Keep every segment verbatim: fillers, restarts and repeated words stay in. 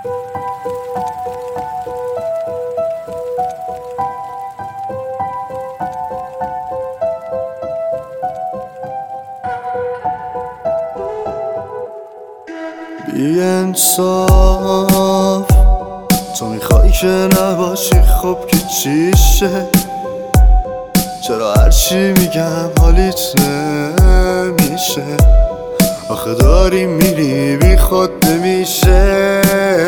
بی انصاف تو میخوای که نباشی، خب که چیشه؟ چرا هرچی میگم حالیت نمیشه؟ آخه داری میری بی خود نمیشه.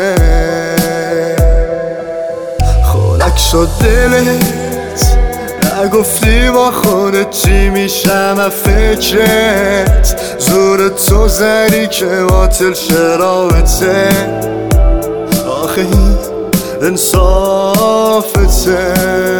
خنک شد دلت، نگفتی با خودت چی میشم از فکرت. زور تو زدی که باطل شه رابطه، آخه این انصافته.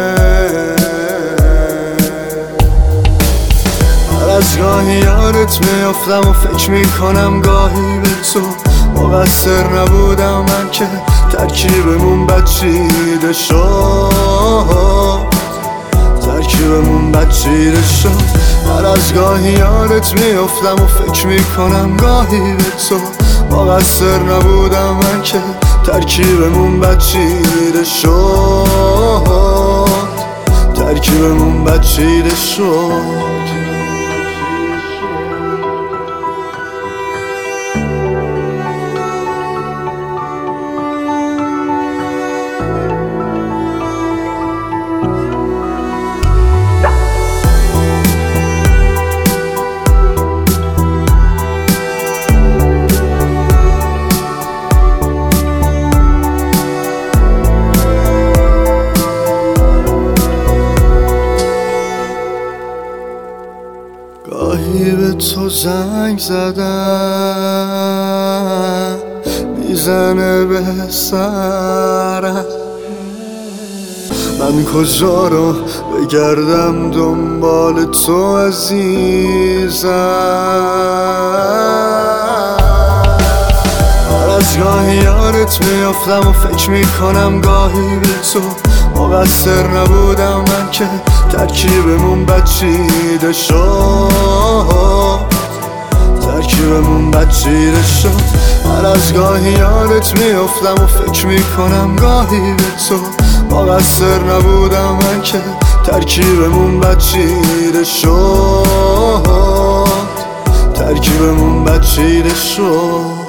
هر از گاهی یادت میافتم و فکر میکنم گاهی به تو. مقصر نبودم من که ترکیبمون بچیده شد، ترکیبمون بچیده شد. هر از گاهی یادت میافتم و فکر میکنم گاهی به تو. مقصر نبودم من که ترکیبمون بچیده شد، ترکیبمون بچیده شد. گاهی به تو زنگ زدم میزنه به سرم، من کجا رو بگردم دنبال تو عزیزم. هر از گاهی یادت میافتم و فکر میکنم گاهی به تو. مقصر نبودم من که ترکیبمون بچیده شد، ترکیبمون بچیده شد. هر از گاهی یادت میافتم و فکر میکنم گاهی به تو. مقصر نبودم من که ترکیبمون بچیده شد، ترکیبمون بچیده شد.